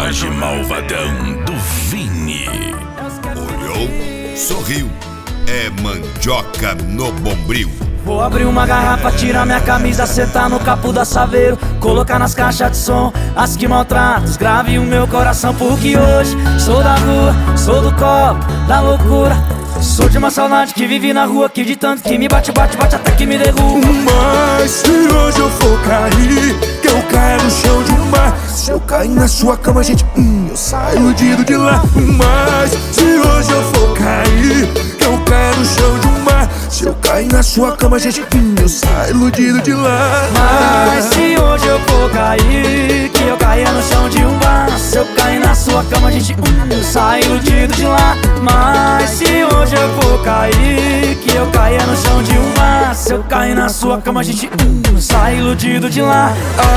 Traje malvadão do Vini. Olhou, sorriu. É mandioca no bombril. Vou abrir uma garrafa, tirar minha camisa, sentar no capô da Saveiro, colocar nas caixas de som as que maltratam, grave o meu coração, porque hoje sou da rua, sou do copo, da loucura. Sou de uma saudade que vive na rua, que de tanto que me bate, bate, bate até que me derruba. Mas se hoje eu for cair, que eu caia no chão de um bar. Se eu cair na sua cama, gente, eu saio iludido de lá. Mas se hoje eu for cair, que eu caia no chão de um bar. Se eu cair na sua cama, gente, eu saio iludido de lá. Mas se hoje eu for cair, que eu caia no chão de um bar. Se eu cair na sua cama, gente, eu saio iludido de lá. Mas se hoje eu for cair, que eu caia no chão de um bar. Se eu cair na sua cama, gente, eu saio iludido de lá.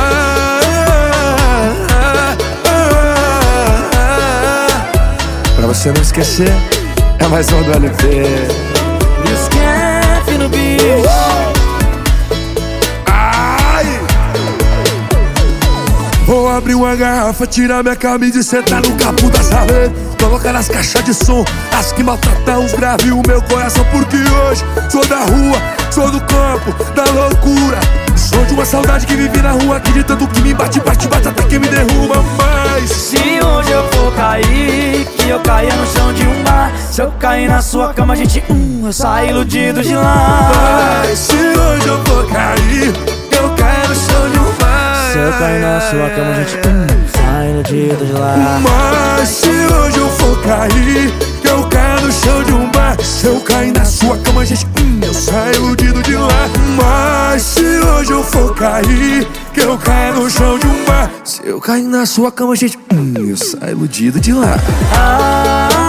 Pra você não esquecer, é mais um do LP. Esquece no bicho. Vou abrir uma garrafa, tirar minha camisa e sentar no capô da Saveiro, colocar nas caixas de som as que maltratam os graves o meu coração, porque hoje sou da rua, sou do campo, da loucura. Sou de uma saudade que vive na rua, que de tanto que me bate, bate, bate até que me derruba. Mas se hoje eu for cair, que eu caia no chão de um bar. Se eu cair na sua cama, gente, eu saio iludido de lá. Mas se hoje eu for cair, que eu caia no chão de um bar. Se eu cair na sua cama, gente, sai iludido de lá. Mas se hoje eu for cair, que eu caia no chão de um bar. Se eu cair na sua cama, gente, eu saio iludido de lá. Mas se hoje eu for cair, que eu caia no chão de um bar. Se eu cair na sua cama, gente, eu saio iludido de lá.